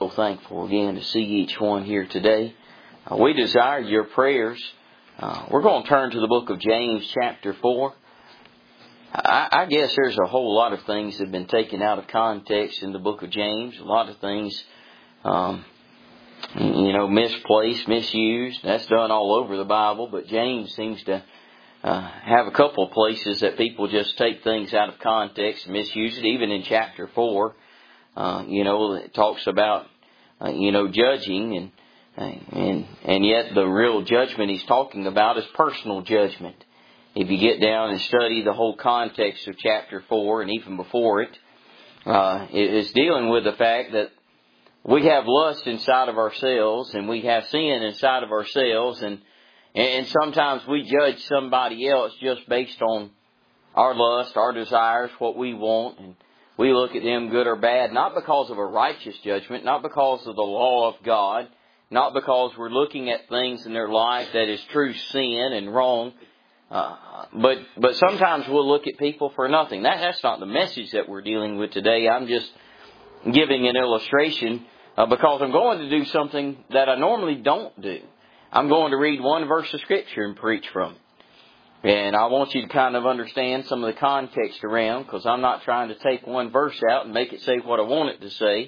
So thankful again to see each one here today. We desire your prayers. We're going to turn to the book of James chapter 4. I guess there's a whole lot of things that have been taken out of context in the book of James. A lot of things, misplaced, misused. That's done all over the Bible. But James seems to have a couple of places that people just take things out of context and misuse it. Even in chapter 4, it talks about, judging and yet the real judgment he's talking about is personal judgment. If you get down and study the whole context of chapter 4 and even before it, it is dealing with the fact that we have lust inside of ourselves and we have sin inside of ourselves, and sometimes we judge somebody else just based on our lust, our desires, what we want, and we look at them good or bad, not because of a righteous judgment, not because of the law of God, not because we're looking at things in their life that is true sin and wrong, but sometimes we'll look at people for nothing. That's not the message that we're dealing with today. I'm just giving an illustration because I'm going to do something that I normally don't do. I'm going to read one verse of Scripture and preach from it. And I want you to kind of understand some of the context around, because I'm not trying to take one verse out and make it say what I want it to say.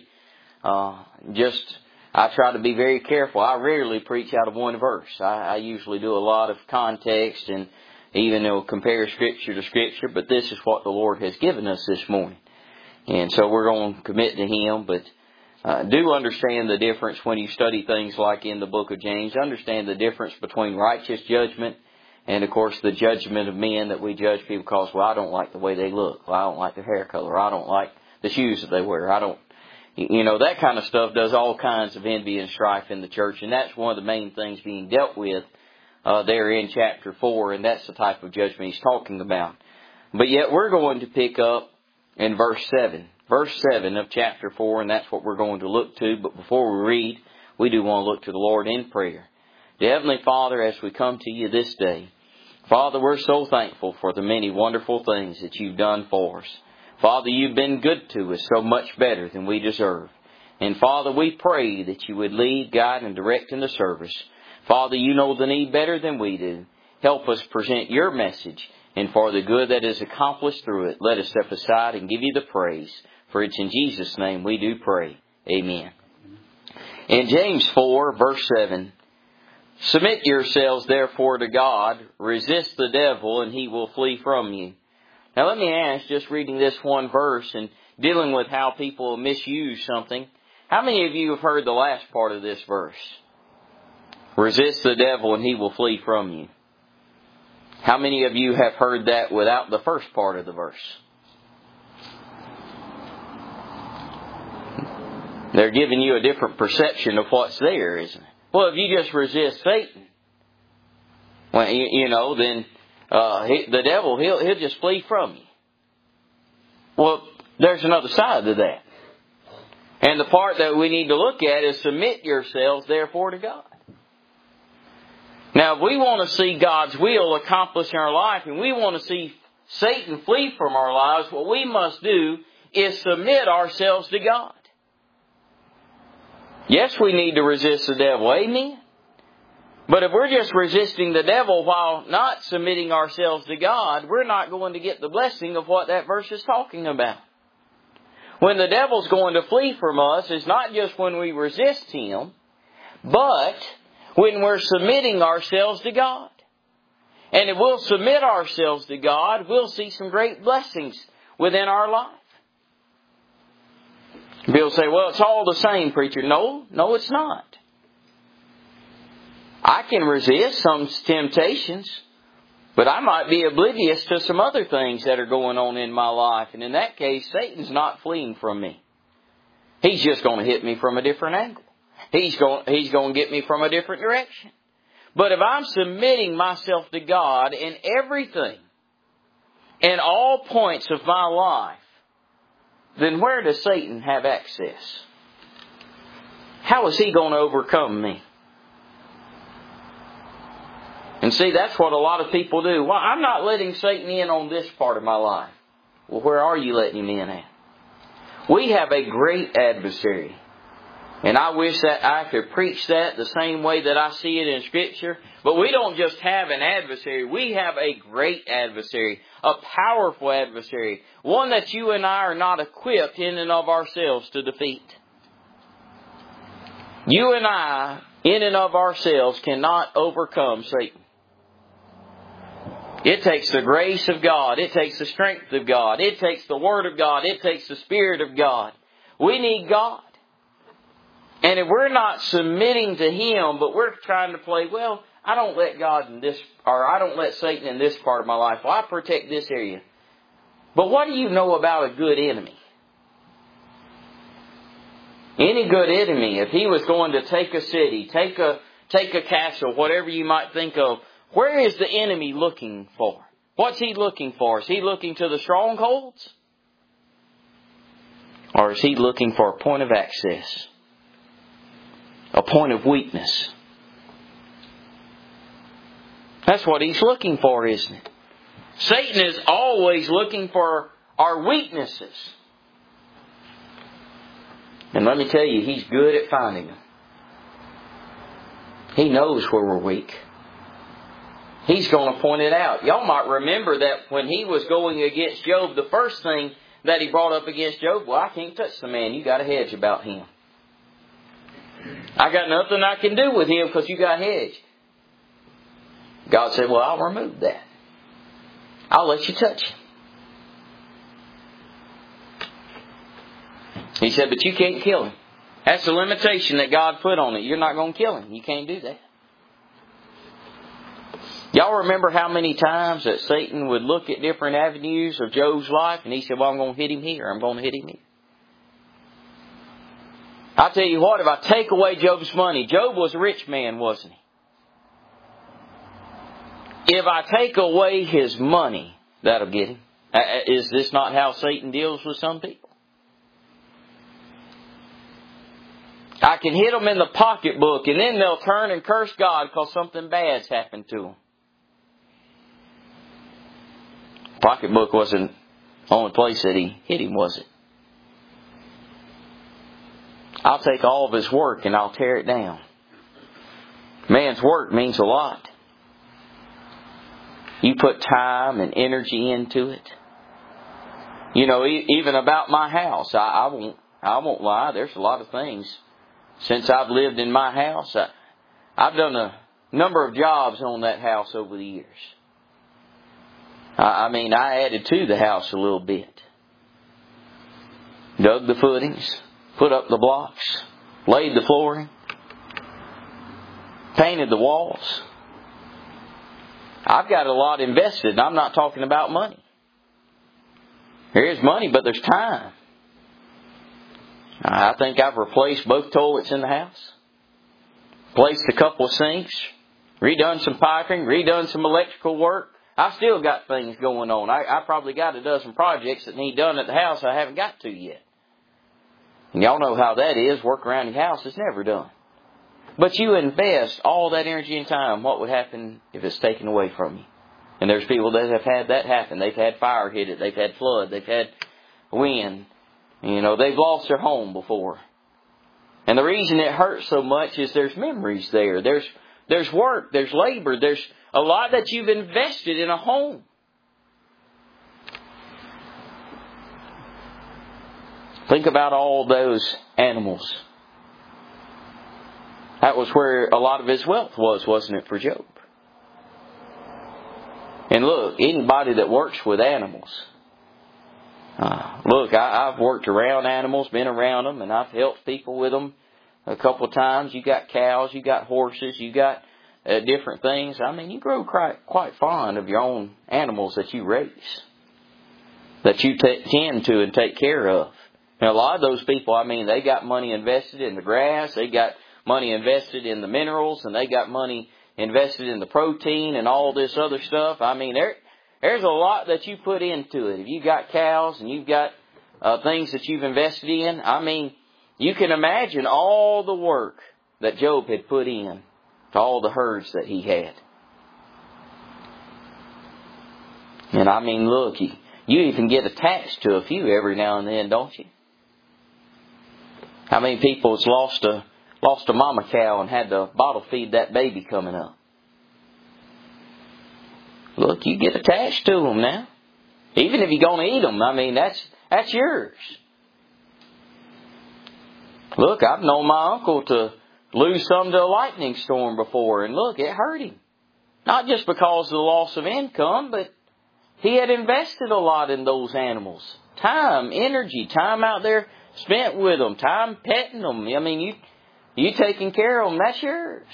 I try to be very careful. I rarely preach out of one verse. I usually do a lot of context and even compare Scripture to Scripture. But this is what the Lord has given us this morning. And so we're going to commit to Him. But do understand the difference when you study things like in the book of James. Understand the difference between righteous judgment and, of course, the judgment of men, that we judge people because, I don't like the way they look. I don't like their hair color. I don't like the shoes that they wear. That kind of stuff does all kinds of envy and strife in the church. And that's one of the main things being dealt with there in chapter 4. And that's the type of judgment he's talking about. But yet we're going to pick up in verse 7. Verse 7 of chapter 4, and that's what we're going to look to. But before we read, we do want to look to the Lord in prayer. Dear Heavenly Father, as we come to you this day, Father, we're so thankful for the many wonderful things that you've done for us. Father, you've been good to us, so much better than we deserve. And Father, we pray that you would lead, guide, and direct in the service. Father, you know the need better than we do. Help us present your message, and for the good that is accomplished through it, let us step aside and give you the praise. For it's in Jesus' name we do pray. Amen. In James 4, verse 7, submit yourselves therefore to God, resist the devil, and he will flee from you. Now let me ask, just reading this one verse and dealing with how people misuse something, how many of you have heard the last part of this verse? Resist the devil and he will flee from you. How many of you have heard that without the first part of the verse? They're giving you a different perception of what's there, isn't it? Well, if you just resist Satan, then the devil, he'll just flee from you. Well, there's another side to that. And the part that we need to look at is submit yourselves, therefore, to God. Now, if we want to see God's will accomplished in our life, and we want to see Satan flee from our lives, what we must do is submit ourselves to God. Yes, we need to resist the devil. Amen. But if we're just resisting the devil while not submitting ourselves to God, we're not going to get the blessing of what that verse is talking about. When the devil's going to flee from us, it's not just when we resist him, but when we're submitting ourselves to God. And if we'll submit ourselves to God, we'll see some great blessings within our life. People say, well, it's all the same, preacher. No, it's not. I can resist some temptations, but I might be oblivious to some other things that are going on in my life. And in that case, Satan's not fleeing from me. He's just going to hit me from a different angle. He's going to get me from a different direction. But if I'm submitting myself to God in everything, in all points of my life, then where does Satan have access? How is he going to overcome me? And see, that's what a lot of people do. Well, I'm not letting Satan in on this part of my life. Well, where are you letting him in at? We have a great adversary. And I wish that I could preach that the same way that I see it in Scripture. But we don't just have an adversary. We have a great adversary. A powerful adversary. One that you and I are not equipped in and of ourselves to defeat. You and I, in and of ourselves, cannot overcome Satan. It takes the grace of God. It takes the strength of God. It takes the Word of God. It takes the Spirit of God. We need God. And if we're not submitting to Him, but we're trying to play, well, I don't let God in this, or I don't let Satan in this part of my life. Well, I protect this area. But what do you know about a good enemy? Any good enemy, if he was going to take a city, take a castle, whatever you might think of, where is the enemy looking for? What's he looking for? Is he looking to the strongholds? Or is he looking for a point of access? A point of weakness? That's what he's looking for, isn't it? Satan is always looking for our weaknesses. And let me tell you, he's good at finding them. He knows where we're weak. He's going to point it out. Y'all might remember that when he was going against Job, the first thing that he brought up against Job, well, I can't touch the man. You got a hedge about him. I got nothing I can do with him because you got a hedge. God said, well, I'll remove that. I'll let you touch him. He said, but you can't kill him. That's the limitation that God put on it. You're not going to kill him. You can't do that. Y'all remember how many times that Satan would look at different avenues of Job's life and he said, well, I'm going to hit him here. I'm going to hit him here. I'll tell you what, if I take away Job's money, Job was a rich man, wasn't he? If I take away his money, that'll get him. Is this not how Satan deals with some people? I can hit them in the pocketbook and then they'll turn and curse God because something bad's happened to them. Pocketbook wasn't the only place that he hit him, was it? I'll take all of his work and I'll tear it down. Man's work means a lot. You put time and energy into it. You know, even about my house, I won't lie. There's a lot of things. Since I've lived in my house, I've done a number of jobs on that house over the years. I added to the house a little bit. Dug the footings, put up the blocks, laid the flooring, painted the walls. I've got a lot invested, and I'm not talking about money. There is money, but there's time. I think I've replaced both toilets in the house, replaced a couple of sinks, redone some piping, redone some electrical work. I still got things going on. I probably got a dozen projects that need done at the house I haven't got to yet. And y'all know how that is. Work around your house is never done. But you invest all that energy and time, what would happen if it's taken away from you? And there's people that have had that happen. They've had fire hit it. They've had flood. They've had wind. You know, they've lost their home before. And the reason it hurts so much is there's memories there. There's work. There's labor. There's a lot that you've invested in a home. Think about all those animals. That was where a lot of his wealth was, wasn't it, for Job? And look, anybody that works with animals. I've worked around animals, been around them, and I've helped people with them a couple of times. You got cows, you got horses, you got different things. You grow quite fond of your own animals that you raise, that you tend to and take care of. And a lot of those people, they got money invested in the grass, they got money invested in the minerals, and they got money invested in the protein and all this other stuff. There's a lot that you put into it. If you got cows and you've got things that you've invested in, you can imagine all the work that Job had put in to all the herds that he had. And look, you even get attached to a few every now and then, don't you? How many people has lost a mama cow and had to bottle feed that baby coming up? Look, you get attached to them now. Even if you're going to eat them, I mean, that's yours. Look, I've known my uncle to lose some to a lightning storm before, and look, it hurt him. Not just because of the loss of income, but he had invested a lot in those animals. Time, energy, time out there spent with them, time petting them. I mean, you taking care of them, that's yours.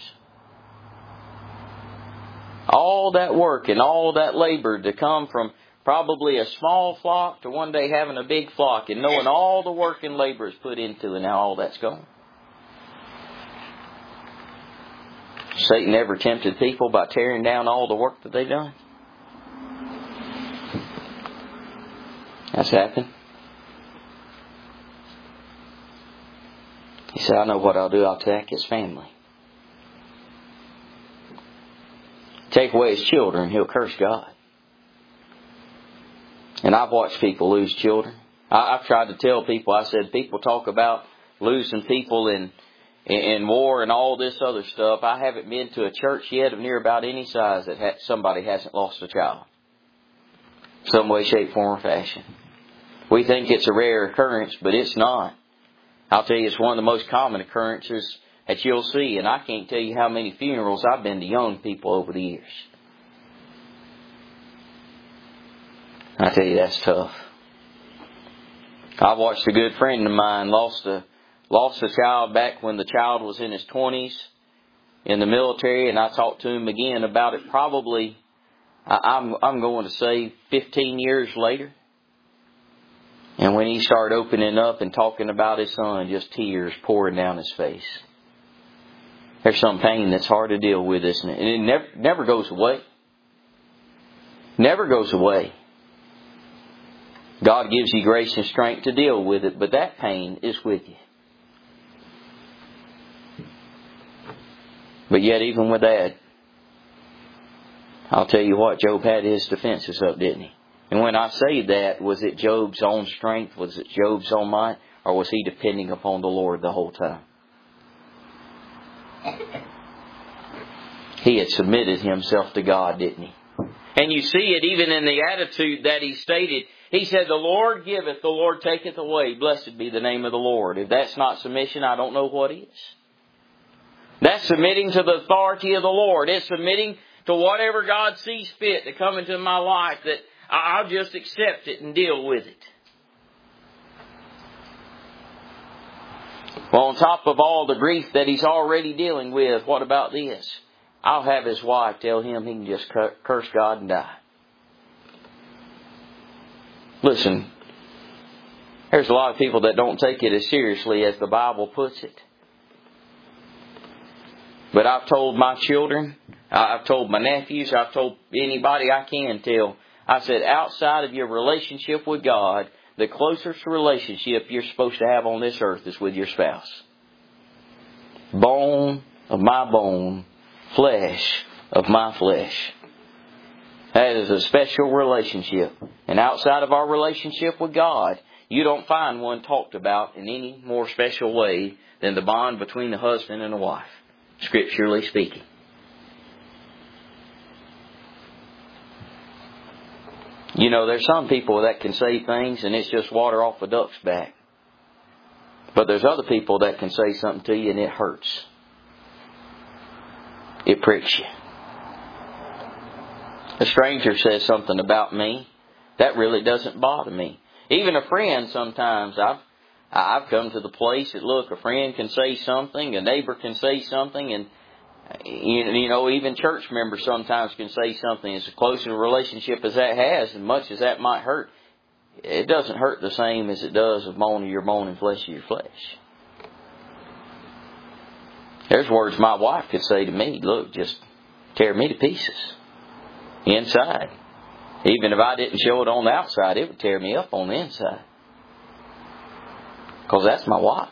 All that work and all that labor to come from probably a small flock to one day having a big flock and knowing all the work and labor is put into it, and now all that's gone. Satan ever tempted people by tearing down all the work that they've done? That's happened. He said, I know what I'll do. I'll attack his family. Take away his children, he'll curse God. And I've watched people lose children. I've tried to tell people, I said, people talk about losing people in war and all this other stuff. I haven't been to a church yet of near about any size that somebody hasn't lost a child. Some way, shape, form, or fashion. We think it's a rare occurrence, but it's not. I'll tell you, it's one of the most common occurrences that you'll see. And I can't tell you how many funerals I've been to young people over the years. I tell you, that's tough. I watched a good friend of mine lost a child back when the child was in his 20s in the military, and I talked to him again about it probably, I'm going to say 15 years later. And when he started opening up and talking about his son, just tears pouring down his face. There's some pain that's hard to deal with, isn't it? And it never goes away. Never goes away. God gives you grace and strength to deal with it, but that pain is with you. But yet, even with that, I'll tell you what, Job had his defenses up, didn't he? And when I say that, was it Job's own strength? Was it Job's own might? Or was he depending upon the Lord the whole time? He had submitted himself to God, didn't he? And you see it even in the attitude that he stated. He said, the Lord giveth, the Lord taketh away. Blessed be the name of the Lord. If that's not submission, I don't know what is. That's submitting to the authority of the Lord. It's submitting to whatever God sees fit to come into my life, that I'll just accept it and deal with it. Well, on top of all the grief that he's already dealing with, what about this? I'll have his wife tell him he can just curse God and die. Listen, there's a lot of people that don't take it as seriously as the Bible puts it. But I've told my children, I've told my nephews, I've told anybody I can tell, I said, outside of your relationship with God, the closest relationship you're supposed to have on this earth is with your spouse. Bone of my bone, flesh of my flesh. That is a special relationship. And outside of our relationship with God, you don't find one talked about in any more special way than the bond between the husband and the wife, scripturally speaking. You know, there's some people that can say things and it's just water off a duck's back. But there's other people that can say something to you and it hurts. It pricks you. A stranger says something about me, that really doesn't bother me. Even a friend sometimes, I've come to the place that, look, a friend can say something, a neighbor can say something, and you know, even church members sometimes can say something. As close a relationship as that has, and much as that might hurt, it doesn't hurt the same as it does of bone of your bone and flesh of your flesh. There's words my wife could say to me, look, just tear me to pieces. Inside. Even if I didn't show it on the outside, it would tear me up on the inside. Because that's my wife.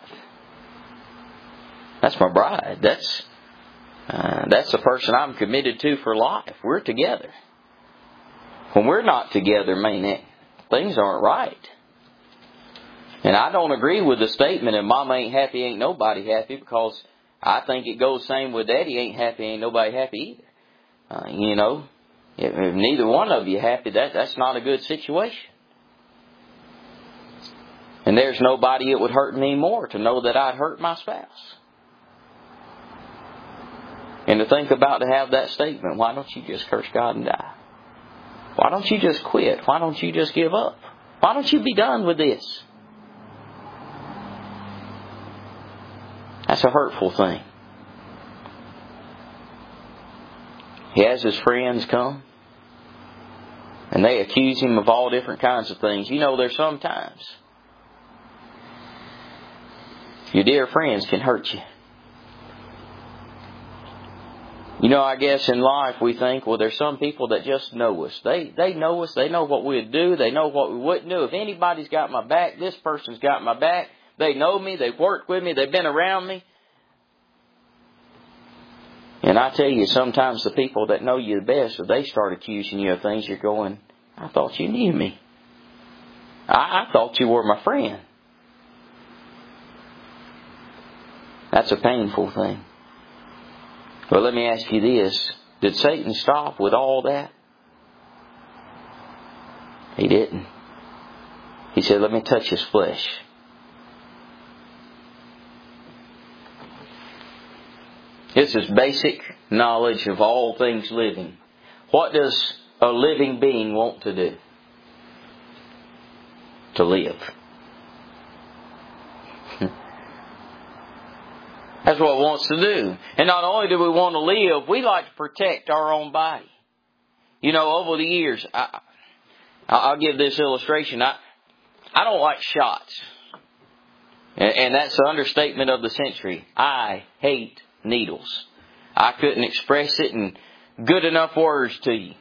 That's my bride. That's the person I'm committed to for life. We're together. When we're not together, man, things aren't right. And I don't agree with the statement, if Mama ain't happy, ain't nobody happy, because I think it goes the same with Daddy ain't happy, ain't nobody happy either. If neither one of you happy, that's not a good situation. And there's nobody it would hurt me more to know that I'd hurt my spouse. And to think about to have that statement, why don't you just curse God and die? Why don't you just quit? Why don't you just give up? Why don't you be done with this? That's a hurtful thing. He has his friends come, and they accuse him of all different kinds of things. There's sometimes your dear friends can hurt you. I guess in life we think, well, there's some people that just know us. They know us. They know what we'd do. They know what we wouldn't do. If anybody's got my back, this person's got my back. They know me. They've worked with me. They've been around me. And I tell you, sometimes the people that know you the best, if they start accusing you of things, you're going, I thought you knew me. I thought you were my friend. That's a painful thing. But let me ask you this. Did Satan stop with all that? He didn't. He said, let me touch his flesh. This is basic knowledge of all things living. What does a living being want to do? To live. That's what it wants to do. And not only do we want to live, we like to protect our own body. Over the years, I'll give this illustration. I don't like shots. And that's the understatement of the century. I hate needles. I couldn't express it in good enough words to you.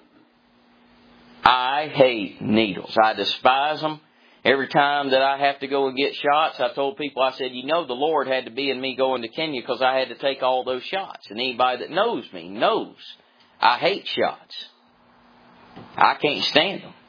I hate needles. I despise them. Every time that I have to go and get shots, I told people, I said, the Lord had to be in me going to Kenya because I had to take all those shots. And anybody that knows me knows I hate shots. I can't stand them.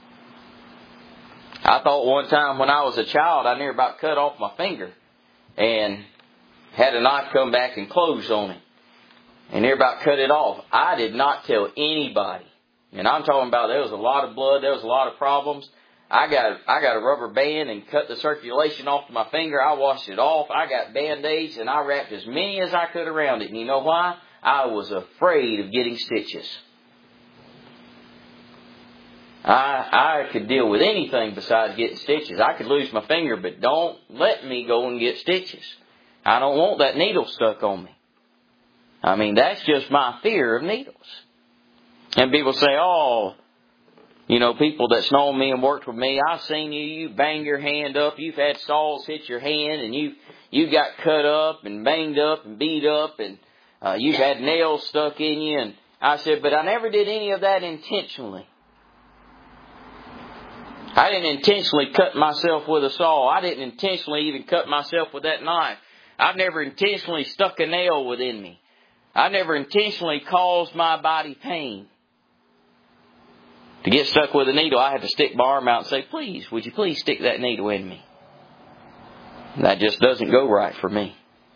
I thought one time when I was a child, I near about cut off my finger and had a knife come back and close on it. And near about cut it off. I did not tell anybody. And I'm talking about there was a lot of blood, there was a lot of problems. I got a rubber band and cut the circulation off to my finger. I washed it off. I got Band-Aids and I wrapped as many as I could around it. And you know why? I was afraid of getting stitches. I could deal with anything besides getting stitches. I could lose my finger, but don't let me go and get stitches. I don't want that needle stuck on me. That's just my fear of needles. And people say, people that's known me and worked with me, I've seen you bang your hand up, you've had saws hit your hand, and you got cut up and banged up and beat up, and you've had nails stuck in you. And I said, but I never did any of that intentionally. I didn't intentionally cut myself with a saw. I didn't intentionally even cut myself with that knife. I've never intentionally stuck a nail within me. I never intentionally caused my body pain. To get stuck with a needle, I had to stick my arm out and say, please, would you please stick that needle in me? And that just doesn't go right for me.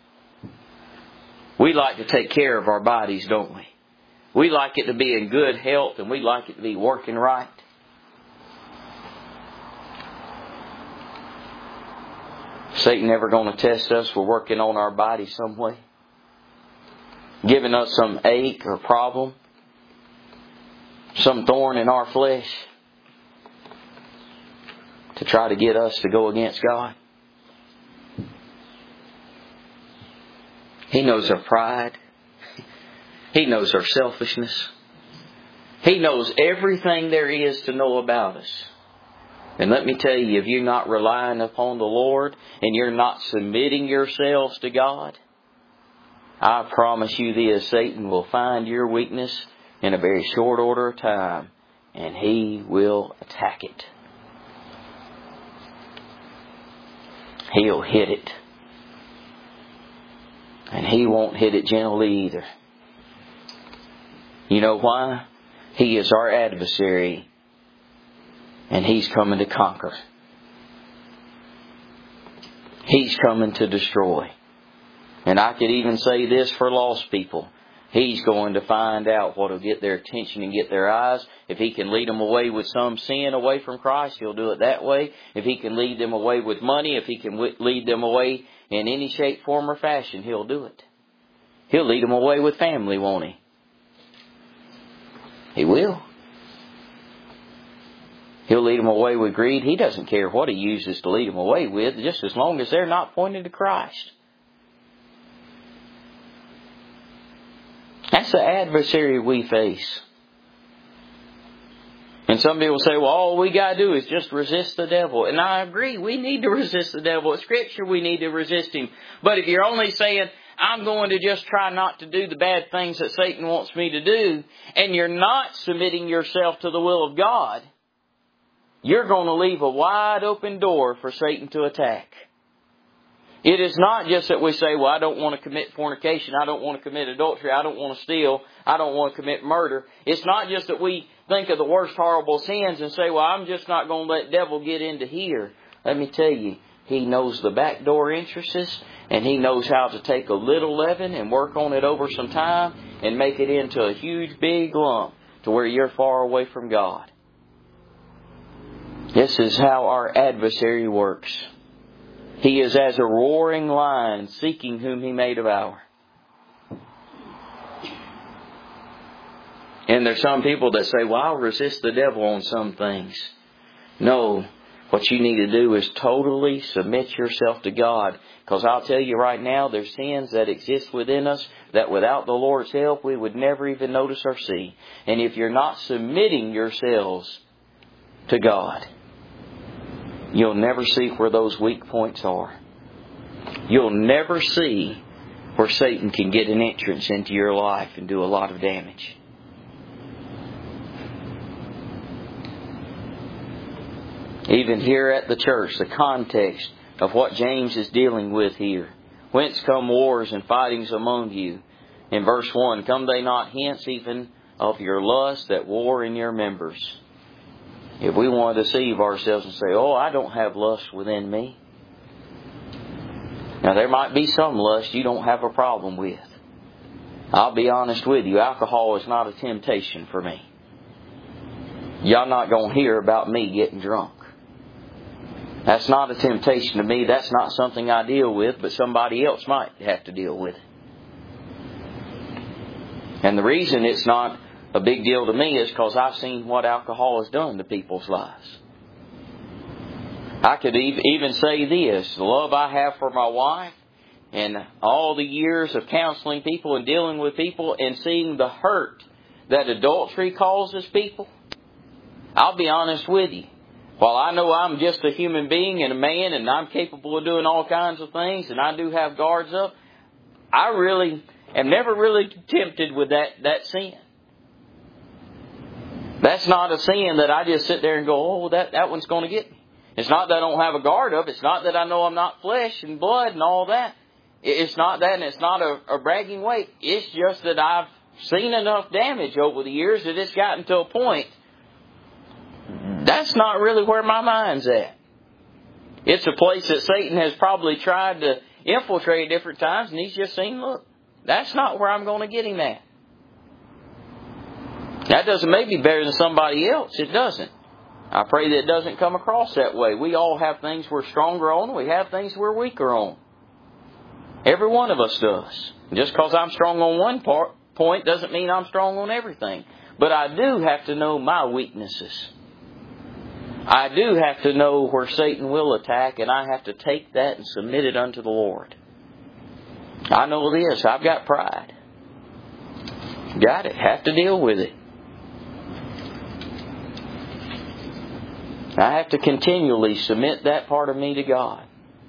We like to take care of our bodies, don't we? We like it to be in good health and we like it to be working right. Satan never going to test us. We're working on our body some way. Giving us some ache or problem. Some thorn in our flesh. To try to get us to go against God. He knows our pride. He knows our selfishness. He knows everything there is to know about us. And let me tell you, if you're not relying upon the Lord and you're not submitting yourselves to God, I promise you this, Satan will find your weakness in a very short order of time and he will attack it. He'll hit it. And he won't hit it gently either. You know why? He is our adversary. And he's coming to conquer. He's coming to destroy. And I could even say this for lost people. He's going to find out what will get their attention and get their eyes. If He can lead them away with some sin away from Christ, He'll do it that way. If He can lead them away with money, if He can lead them away in any shape, form, or fashion, He'll do it. He'll lead them away with family, won't He? He will. He'll lead them away with greed. He doesn't care what He uses to lead them away with, just as long as they're not pointed to Christ. That's the adversary we face. And some people say, well, all we got to do is just resist the devil. And I agree, we need to resist the devil. In Scripture, we need to resist him. But if you're only saying, I'm going to just try not to do the bad things that Satan wants me to do, and you're not submitting yourself to the will of God, you're going to leave a wide open door for Satan to attack. It is not just that we say, well, I don't want to commit fornication, I don't want to commit adultery, I don't want to steal, I don't want to commit murder. It's not just that we think of the worst horrible sins and say, well, I'm just not going to let devil get into here. Let me tell you, he knows the backdoor entrances, and he knows how to take a little leaven and work on it over some time and make it into a huge big lump to where you're far away from God. This is how our adversary works. He is as a roaring lion, seeking whom he may devour. And there's some people that say, well, I'll resist the devil on some things. No, what you need to do is totally submit yourself to God. Because I'll tell you right now, there's sins that exist within us that without the Lord's help, we would never even notice or see. And if you're not submitting yourselves to God, you'll never see where those weak points are. You'll never see where Satan can get an entrance into your life and do a lot of damage. Even here at the church, the context of what James is dealing with here. Whence come wars and fightings among you? In verse 1, come they not hence even of your lust that war in your members? If we want to deceive ourselves and say, oh, I don't have lust within me. Now, there might be some lust you don't have a problem with. I'll be honest with you, alcohol is not a temptation for me. Y'all not going to hear about me getting drunk. That's not a temptation to me. That's not something I deal with, but somebody else might have to deal with it. And the reason it's not a big deal to me is because I've seen what alcohol has done to people's lives. I could even say this, the love I have for my wife and all the years of counseling people and dealing with people and seeing the hurt that adultery causes people. I'll be honest with you. While I know I'm just a human being and a man and I'm capable of doing all kinds of things and I do have guards up, I really am never really tempted with that sin. That's not a sin that I just sit there and go, oh, that one's going to get me. It's not that I don't have a guard up. It's not that I know I'm not flesh and blood and all that. It's not that, and it's not a bragging weight. It's just that I've seen enough damage over the years that it's gotten to a point. That's not really where my mind's at. It's a place that Satan has probably tried to infiltrate at different times, and he's just seen, look, that's not where I'm going to get him at. That doesn't make me better than somebody else. It doesn't. I pray that it doesn't come across that way. We all have things we're stronger on. We have things we're weaker on. Every one of us does. Just because I'm strong on one point doesn't mean I'm strong on everything. But I do have to know my weaknesses. I do have to know where Satan will attack, and I have to take that and submit it unto the Lord. I know this. I've got pride. Got it. Have to deal with it. I have to continually submit that part of me to God.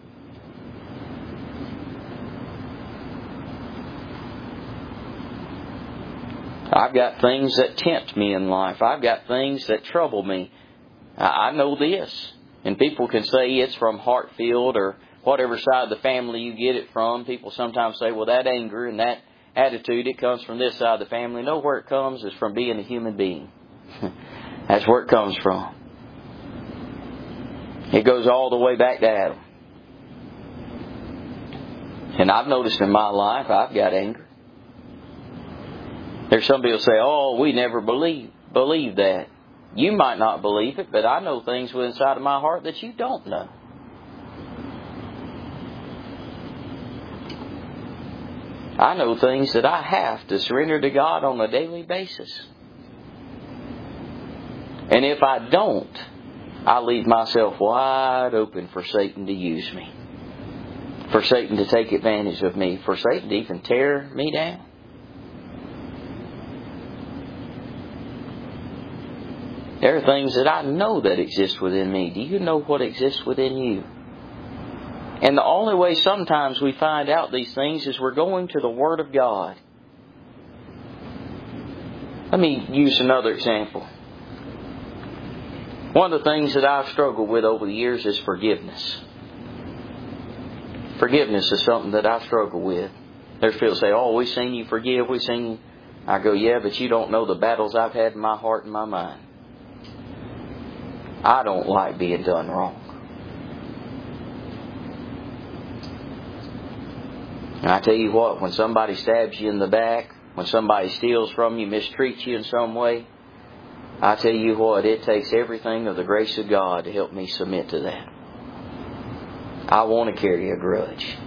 I've got things that tempt me in life. I've got things that trouble me. I know this. And people can say it's from Hartfield or whatever side of the family you get it from. People sometimes say, well, that anger and that attitude, it comes from this side of the family. No, where it comes is from being a human being. That's where it comes from. It goes all the way back to Adam. And I've noticed in my life, I've got anger. There's some people say, oh, we never believe that. You might not believe it, but I know things inside of my heart that you don't know. I know things that I have to surrender to God on a daily basis. And if I don't, I leave myself wide open for Satan to use me. For Satan to take advantage of me. For Satan to even tear me down. There are things that I know that exist within me. Do you know what exists within you? And the only way sometimes we find out these things is we're going to the Word of God. Let me use another example. One of the things that I've struggled with over the years is forgiveness. Forgiveness is something that I struggle with. There's people say, oh, we've seen you forgive, we've seen you. I go, yeah, but you don't know the battles I've had in my heart and my mind. I don't like being done wrong. And I tell you what, when somebody stabs you in the back, when somebody steals from you, mistreats you in some way, I tell you what, it takes everything of the grace of God to help me submit to that. I want to carry a grudge.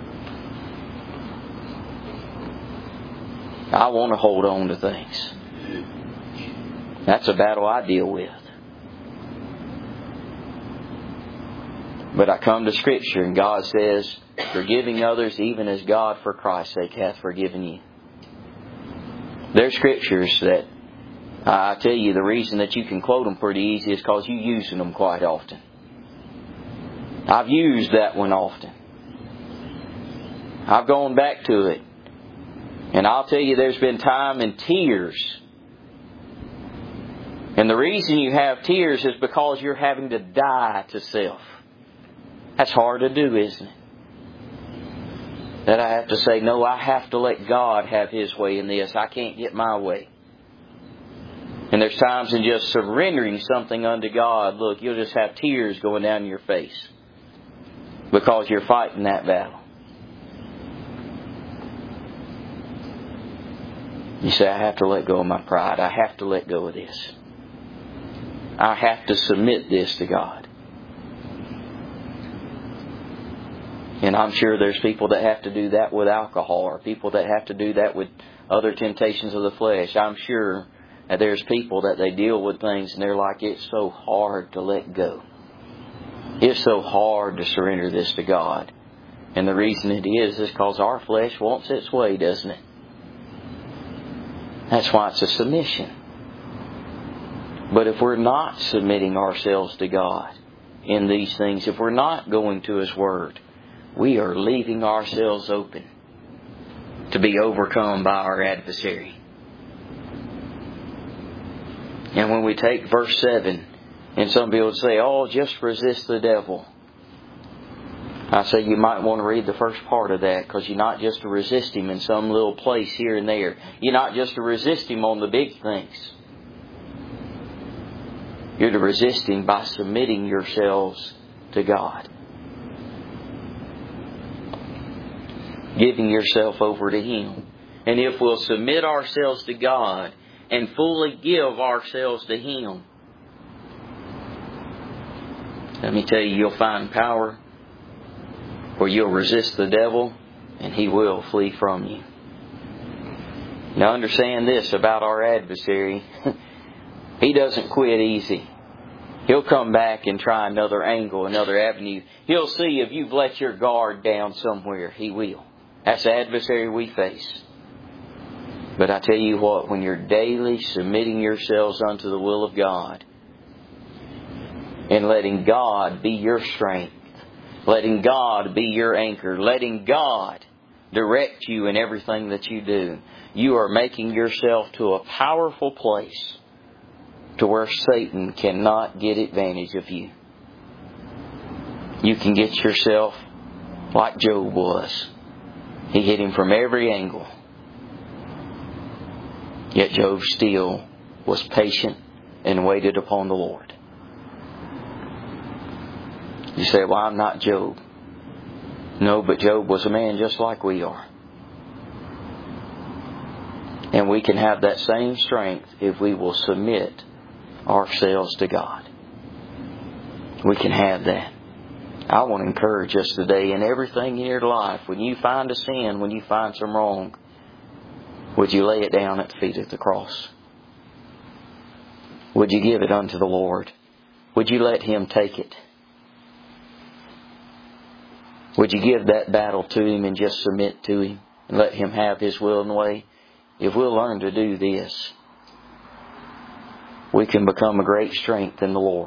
I want to hold on to things. That's a battle I deal with. But I come to Scripture and God says, forgiving others even as God for Christ's sake hath forgiven you. There's Scriptures that, I tell you, the reason that you can quote them pretty easy is because you're using them quite often. I've used that one often. I've gone back to it. And I'll tell you, there's been time and tears. And the reason you have tears is because you're having to die to self. That's hard to do, isn't it? That I have to say, no, I have to let God have His way in this. I can't get my way. And there's times in just surrendering something unto God, look, you'll just have tears going down your face because you're fighting that battle. You say, I have to let go of my pride. I have to let go of this. I have to submit this to God. And I'm sure there's people that have to do that with alcohol, or people that have to do that with other temptations of the flesh. I'm sure that there's people that they deal with things and they're like, it's so hard to let go. It's so hard to surrender this to God. And the reason it is because our flesh wants its way, doesn't it? That's why it's a submission. But if we're not submitting ourselves to God in these things, if we're not going to His Word, we are leaving ourselves open to be overcome by our adversary. And when we take verse 7, and some people would say, oh, just resist the devil. I say you might want to read the first part of that, because you're not just to resist him in some little place here and there. You're not just to resist him on the big things. You're to resist him by submitting yourselves to God. Giving yourself over to Him. And if we'll submit ourselves to God and fully give ourselves to Him, let me tell you, you'll find power where you'll resist the devil and he will flee from you. Now understand this about our adversary. He doesn't quit easy. He'll come back and try another angle, another avenue. He'll see if you've let your guard down somewhere. He will. That's the adversary we face. But I tell you what, when you're daily submitting yourselves unto the will of God and letting God be your strength, letting God be your anchor, letting God direct you in everything that you do, you are making yourself to a powerful place to where Satan cannot get advantage of you. You can get yourself like Job was. He hit him from every angle. Yet Job still was patient and waited upon the Lord. You say, well, I'm not Job. No, but Job was a man just like we are. And we can have that same strength if we will submit ourselves to God. We can have that. I want to encourage us today in everything in your life. When you find a sin, when you find some wrong, would you lay it down at the feet of the cross? Would you give it unto the Lord? Would you let Him take it? Would you give that battle to Him and just submit to Him and let Him have His will and way? If we'll learn to do this, we can become a great strength in the Lord.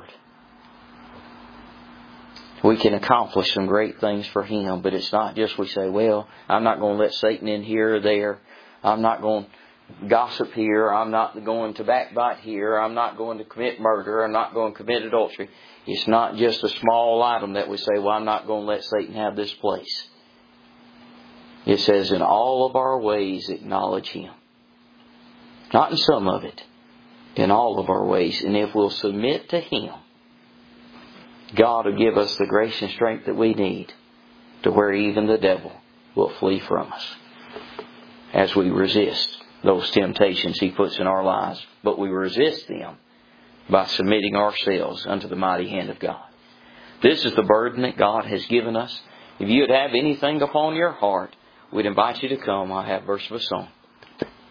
We can accomplish some great things for Him, but it's not just we say, well, I'm not going to let Satan in here or there. I'm not going to gossip here. I'm not going to backbite here. I'm not going to commit murder. I'm not going to commit adultery. It's not just a small item that we say, well, I'm not going to let Satan have this place. It says, in all of our ways acknowledge Him. Not in some of it. In all of our ways. And if we'll submit to Him, God will give us the grace and strength that we need to where even the devil will flee from us as we resist those temptations He puts in our lives. But we resist them by submitting ourselves unto the mighty hand of God. This is the burden that God has given us. If you would have anything upon your heart, we'd invite you to come. I have a verse of a song.